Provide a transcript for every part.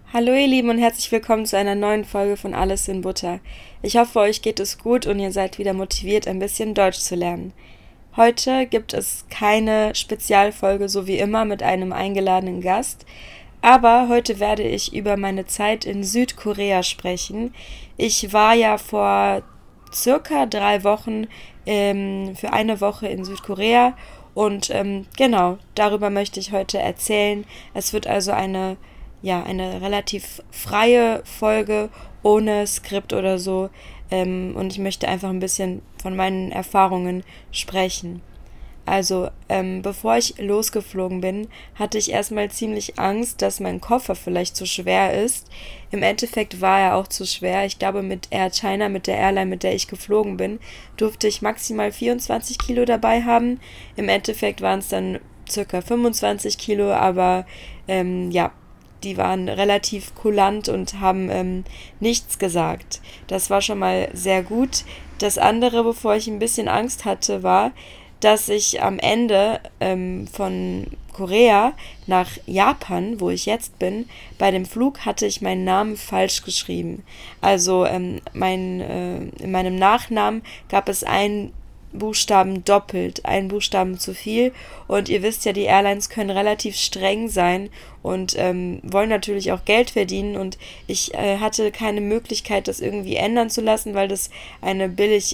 Hallo ihr Lieben und herzlich willkommen zu einer neuen Folge von Alles in Butter. Ich hoffe, euch geht es gut und ihr seid wieder motiviert, ein bisschen Deutsch zu lernen. Heute gibt es keine Spezialfolge, so wie immer, mit einem eingeladenen Gast, aber heute werde ich über meine Zeit in Südkorea sprechen. Ich war ja vor circa 3 Wochen für eine Woche in Südkorea und genau, darüber möchte ich heute erzählen. Es wird also eine relativ freie Folge ohne Skript oder so. Und ich möchte einfach ein bisschen von meinen Erfahrungen sprechen. Also, bevor ich losgeflogen bin, hatte ich erstmal ziemlich Angst, dass mein Koffer vielleicht zu schwer ist. Im Endeffekt war er auch zu schwer. Ich glaube, mit Air China, mit der Airline, mit der ich geflogen bin, durfte ich maximal 24 Kilo dabei haben. Im Endeffekt waren es dann circa 25 Kilo, aber ja, die waren relativ kulant und haben nichts gesagt. Das war schon mal sehr gut. Das andere, bevor ich ein bisschen Angst hatte, war, dass ich am Ende von Korea nach Japan, wo ich jetzt bin, bei dem Flug hatte ich meinen Namen falsch geschrieben. Also in meinem Nachnamen gab es einen Buchstaben doppelt, einen Buchstaben zu viel. Und ihr wisst ja, die Airlines können relativ streng sein und wollen natürlich auch Geld verdienen. Und ich hatte keine Möglichkeit, das irgendwie ändern zu lassen, weil das eine billig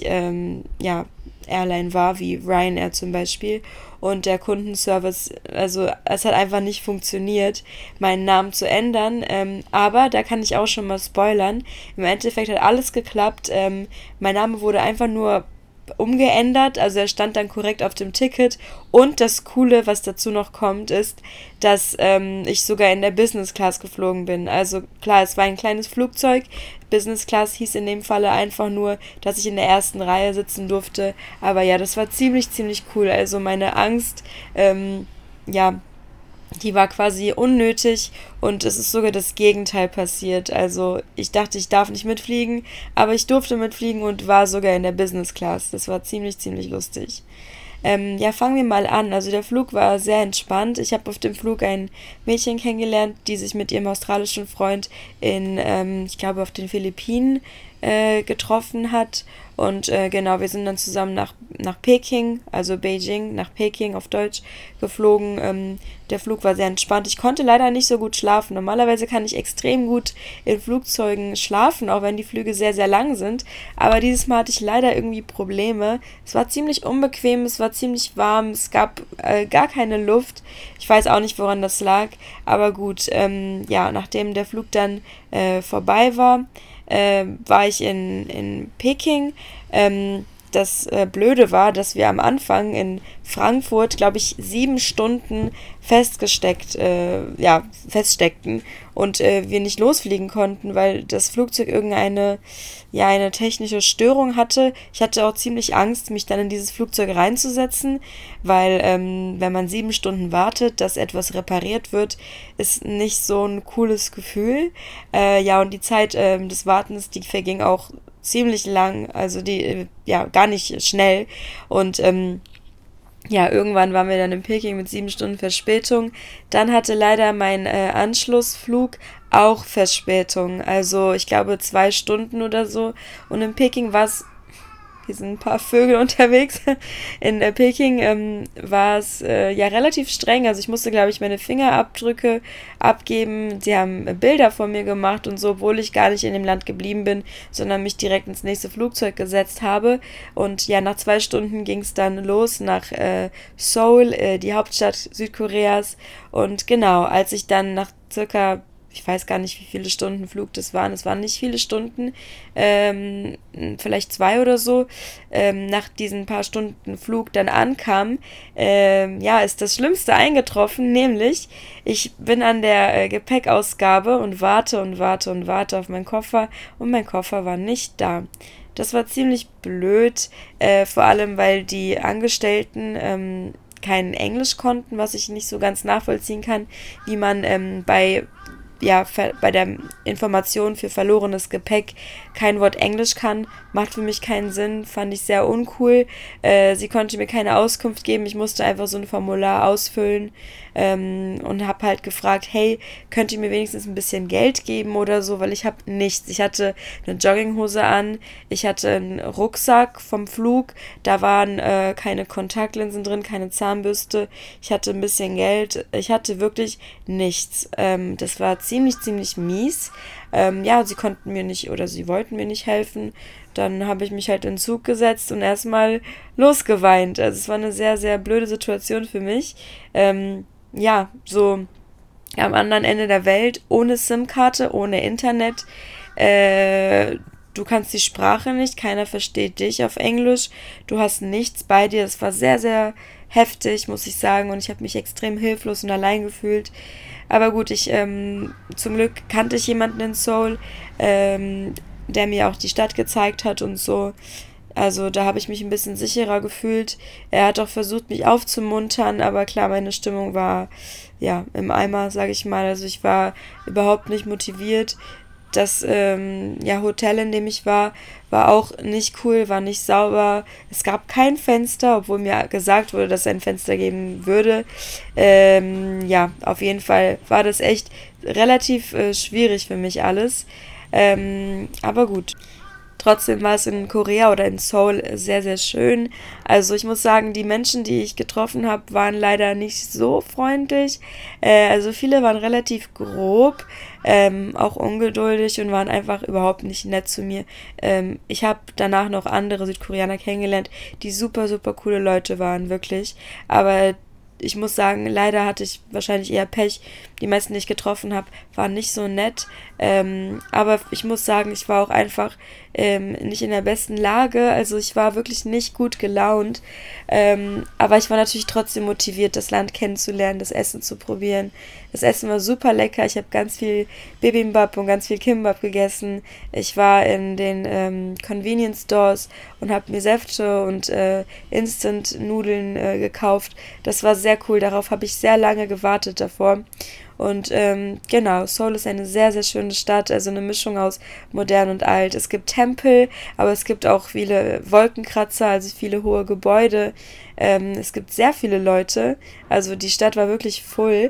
Airline war, wie Ryanair zum Beispiel. Und der Kundenservice, also es hat einfach nicht funktioniert, meinen Namen zu ändern. Aber da kann ich auch schon mal spoilern. Im Endeffekt hat alles geklappt. Mein Name wurde einfach nur umgeändert, also er stand dann korrekt auf dem Ticket und das Coole, was dazu noch kommt, ist, dass ich sogar in der Business Class geflogen bin. Also klar, es war ein kleines Flugzeug, Business Class hieß in dem Falle einfach nur, dass ich in der ersten Reihe sitzen durfte, aber ja, das war ziemlich cool, also meine Angst, ja, die war quasi unnötig und es ist sogar das Gegenteil passiert. Also ich dachte, ich darf nicht mitfliegen, aber ich durfte mitfliegen und war sogar in der Business Class. Das war ziemlich lustig. Ja, fangen wir mal an. Also der Flug war sehr entspannt. Ich habe auf dem Flug ein Mädchen kennengelernt, die sich mit ihrem australischen Freund ich glaube, auf den Philippinen getroffen hat. Und genau, wir sind dann zusammen nach Peking, also Beijing, nach Peking auf Deutsch geflogen. Der Flug war sehr entspannt. Ich konnte leider nicht so gut schlafen. Normalerweise kann ich extrem gut in Flugzeugen schlafen, auch wenn die Flüge sehr lang sind. Aber dieses Mal hatte ich leider irgendwie Probleme. Es war ziemlich unbequem, es war ziemlich warm, es gab gar keine Luft. Ich weiß auch nicht, woran das lag. Aber gut, ja, nachdem der Flug dann vorbei war ich in Peking. Das Blöde war, dass wir am Anfang in Frankfurt, glaube ich, 7 Stunden feststeckten und wir nicht losfliegen konnten, weil das Flugzeug eine technische Störung hatte. Ich hatte auch ziemlich Angst, mich dann in dieses Flugzeug reinzusetzen, weil wenn man 7 Stunden wartet, dass etwas repariert wird, ist nicht so ein cooles Gefühl. Ja, und die Zeit des Wartens, die verging auch ziemlich lang, also gar nicht schnell. Und ja, irgendwann waren wir dann in Peking mit 7 Stunden Verspätung. Dann hatte leider mein Anschlussflug auch Verspätung. Also ich glaube 2 Stunden oder so. Und in Peking war es, hier sind ein paar Vögel unterwegs. In Peking war es ja relativ streng. Also ich musste, glaube ich, meine Fingerabdrücke abgeben. Sie haben Bilder von mir gemacht und so, obwohl ich gar nicht in dem Land geblieben bin, sondern mich direkt ins nächste Flugzeug gesetzt habe. Und ja, nach 2 Stunden ging es dann los nach Seoul, die Hauptstadt Südkoreas. Und genau, als ich dann nach circa, ich weiß gar nicht, wie viele Stunden Flug das waren. Es waren nicht viele Stunden, vielleicht 2 oder so. Nach diesen paar Stunden Flug dann ankam, ja, ist das Schlimmste eingetroffen, nämlich ich bin an der Gepäckausgabe und warte auf meinen Koffer und mein Koffer war nicht da. Das war ziemlich blöd, vor allem weil die Angestellten kein Englisch konnten, was ich nicht so ganz nachvollziehen kann, wie man bei bei der Information für verlorenes Gepäck kein Wort Englisch kann, macht für mich keinen Sinn, fand ich sehr uncool. Sie konnte mir keine Auskunft geben, ich musste einfach so ein Formular ausfüllen und habe halt gefragt, hey, könnt ihr mir wenigstens ein bisschen Geld geben oder so, weil ich habe nichts. Ich hatte eine Jogginghose an, ich hatte einen Rucksack vom Flug, da waren keine Kontaktlinsen drin, keine Zahnbürste, ich hatte ein bisschen Geld, ich hatte wirklich nichts. Das war ziemlich, ziemlich mies. Sie konnten mir nicht oder sie wollten mir nicht helfen. Dann habe ich mich halt in den Zug gesetzt und erstmal losgeweint. Also es war eine sehr, sehr blöde Situation für mich. So am anderen Ende der Welt, ohne SIM-Karte, ohne Internet. Du kannst die Sprache nicht, keiner versteht dich auf Englisch. Du hast nichts bei dir. Das war sehr, sehr heftig, muss ich sagen. Und ich habe mich extrem hilflos und allein gefühlt. Aber gut, zum Glück kannte ich jemanden in Seoul, der mir auch die Stadt gezeigt hat und so. Also da habe ich mich ein bisschen sicherer gefühlt. Er hat auch versucht, mich aufzumuntern, aber klar, meine Stimmung war ja im Eimer, sage ich mal. Also ich war überhaupt nicht motiviert. Das Hotel, in dem ich war auch nicht cool, war nicht sauber. Es gab kein Fenster, obwohl mir gesagt wurde, dass es ein Fenster geben würde. Auf jeden Fall war das echt relativ schwierig für mich alles. Aber gut. Trotzdem war es in Korea oder in Seoul sehr, sehr schön. Also ich muss sagen, die Menschen, die ich getroffen habe, waren leider nicht so freundlich. Also viele waren relativ grob, auch ungeduldig und waren einfach überhaupt nicht nett zu mir. Ich habe danach noch andere Südkoreaner kennengelernt, die super, super coole Leute waren, wirklich. Aber ich muss sagen, leider hatte ich wahrscheinlich eher Pech. Die meisten, die ich getroffen habe, waren nicht so nett. Aber ich muss sagen, ich war auch einfach nicht in der besten Lage. Also ich war wirklich nicht gut gelaunt. Aber ich war natürlich trotzdem motiviert, das Land kennenzulernen, das Essen zu probieren. Das Essen war super lecker. Ich habe ganz viel Bibimbap und ganz viel Kimbap gegessen. Ich war in den Convenience Stores und habe mir Säfte und Instant-Nudeln gekauft. Das war sehr cool. Darauf habe ich sehr lange gewartet davor. Und genau, Seoul ist eine sehr, sehr schöne Stadt, also eine Mischung aus modern und alt. Es gibt Tempel, aber es gibt auch viele Wolkenkratzer, also viele hohe Gebäude. Es gibt sehr viele Leute, also die Stadt war wirklich voll.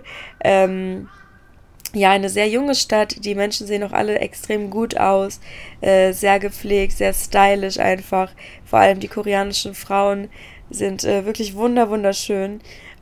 Eine sehr junge Stadt, die Menschen sehen auch alle extrem gut aus, sehr gepflegt, sehr stylisch einfach. Vor allem die koreanischen Frauen sind wirklich wunderschön.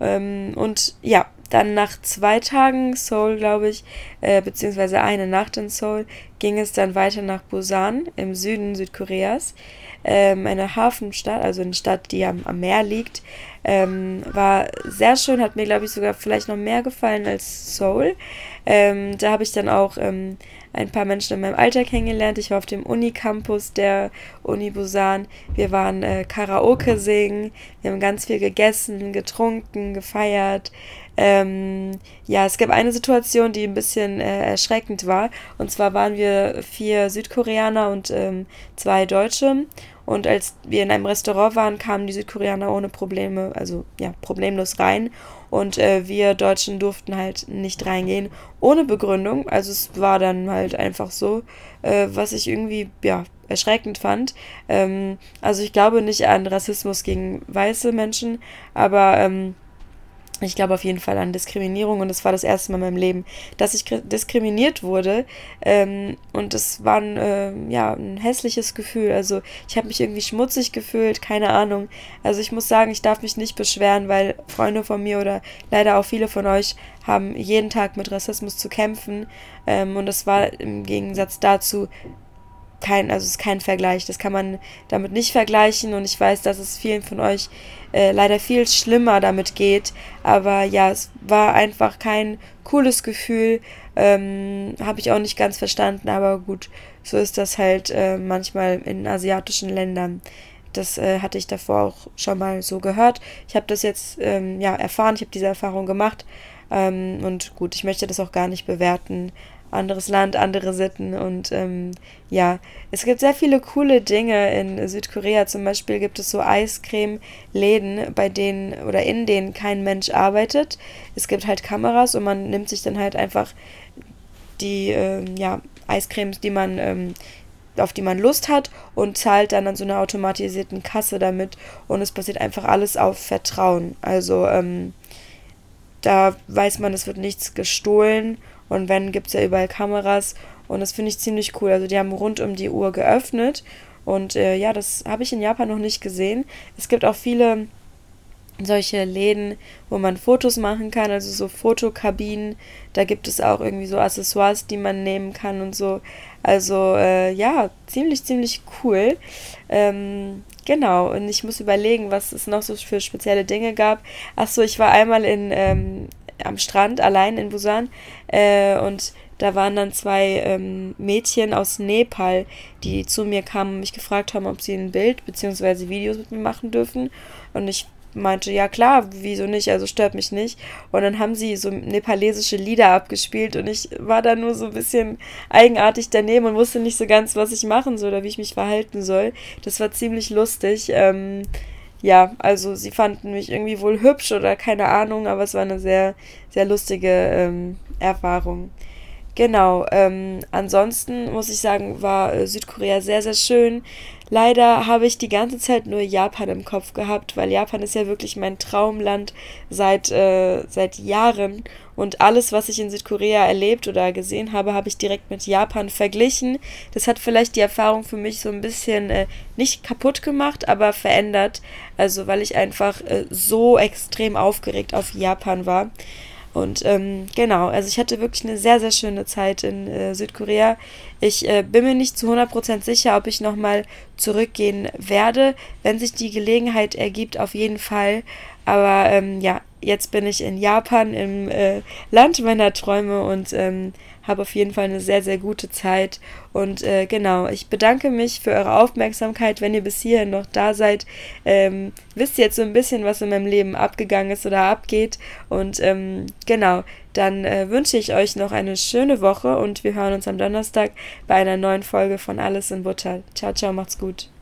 Dann nach 2 Tagen Seoul, glaube ich, beziehungsweise eine Nacht in Seoul, ging es dann weiter nach Busan im Süden Südkoreas. Eine Hafenstadt, also eine Stadt, die am Meer liegt. War sehr schön, hat mir, glaube ich, sogar vielleicht noch mehr gefallen als Seoul. Da habe ich dann auch ein paar Menschen in meinem Alter kennengelernt. Ich war auf dem Unicampus der Uni Busan. Wir waren Karaoke singen. Wir haben ganz viel gegessen, getrunken, gefeiert. Es gab eine Situation, die ein bisschen erschreckend war. Und zwar waren wir 4 Südkoreaner und 2 Deutsche. Und als wir in einem Restaurant waren, kamen die Südkoreaner ohne Probleme, also ja, problemlos rein. Und wir Deutschen durften halt nicht reingehen, ohne Begründung. Also es war dann halt einfach so, was ich irgendwie, ja, erschreckend fand. Also ich glaube nicht an Rassismus gegen weiße Menschen, aber ich glaube auf jeden Fall an Diskriminierung und es war das erste Mal in meinem Leben, dass ich diskriminiert wurde und es war ein hässliches Gefühl. Also ich habe mich irgendwie schmutzig gefühlt, keine Ahnung. Also ich muss sagen, ich darf mich nicht beschweren, weil Freunde von mir oder leider auch viele von euch haben jeden Tag mit Rassismus zu kämpfen und es war im Gegensatz dazu es ist kein Vergleich, das kann man damit nicht vergleichen und ich weiß, dass es vielen von euch leider viel schlimmer damit geht, aber ja, es war einfach kein cooles Gefühl, habe ich auch nicht ganz verstanden, aber gut, so ist das halt manchmal in asiatischen Ländern. Das hatte ich davor auch schon mal so gehört. Ich habe das jetzt erfahren, ich habe diese Erfahrung gemacht und gut, ich möchte das auch gar nicht bewerten. Anderes Land, andere Sitten und es gibt sehr viele coole Dinge in Südkorea. Zum Beispiel gibt es so Eiscreme-Läden, in denen kein Mensch arbeitet. Es gibt halt Kameras und man nimmt sich dann halt einfach die Eiscremes, auf die man Lust hat, und zahlt dann an so einer automatisierten Kasse damit, und es basiert einfach alles auf Vertrauen. Also da weiß man, es wird nichts gestohlen, und wenn, gibt es ja überall Kameras, und das finde ich ziemlich cool. Also die haben rund um die Uhr geöffnet, und das habe ich in Japan noch nicht gesehen. Es gibt auch viele solche Läden, wo man Fotos machen kann, also so Fotokabinen. Da gibt es auch irgendwie so Accessoires, die man nehmen kann und so. Also ziemlich, ziemlich cool. Genau, und ich muss überlegen, was es noch so für spezielle Dinge gab. Achso, ich war einmal am Strand allein in Busan, und da waren dann zwei Mädchen aus Nepal, die zu mir kamen und mich gefragt haben, ob sie ein Bild bzw. Videos mit mir machen dürfen. Und ich meinte, ja klar, wieso nicht, also stört mich nicht. Und dann haben sie so nepalesische Lieder abgespielt, und ich war da nur so ein bisschen eigenartig daneben und wusste nicht so ganz, was ich machen soll oder wie ich mich verhalten soll. Das war ziemlich lustig. Also sie fanden mich irgendwie wohl hübsch oder keine Ahnung, aber es war eine sehr, sehr lustige Erfahrung. Genau, ansonsten muss ich sagen, war Südkorea sehr, sehr schön. Leider habe ich die ganze Zeit nur Japan im Kopf gehabt, weil Japan ist ja wirklich mein Traumland seit Jahren. Und alles, was ich in Südkorea erlebt oder gesehen habe, habe ich direkt mit Japan verglichen. Das hat vielleicht die Erfahrung für mich so ein bisschen nicht kaputt gemacht, aber verändert. Also weil ich einfach so extrem aufgeregt auf Japan war. Und genau, also ich hatte wirklich eine sehr, sehr schöne Zeit in Südkorea. Ich bin mir nicht zu 100% sicher, ob ich nochmal zurückgehen werde, wenn sich die Gelegenheit ergibt, auf jeden Fall. Aber jetzt bin ich in Japan, im Land meiner Träume, und habe auf jeden Fall eine sehr, sehr gute Zeit. Und genau, ich bedanke mich für eure Aufmerksamkeit. Wenn ihr bis hierhin noch da seid, wisst ihr jetzt so ein bisschen, was in meinem Leben abgegangen ist oder abgeht. Und genau, dann wünsche ich euch noch eine schöne Woche, und wir hören uns am Donnerstag bei einer neuen Folge von Alles in Butter. Ciao, ciao, macht's gut.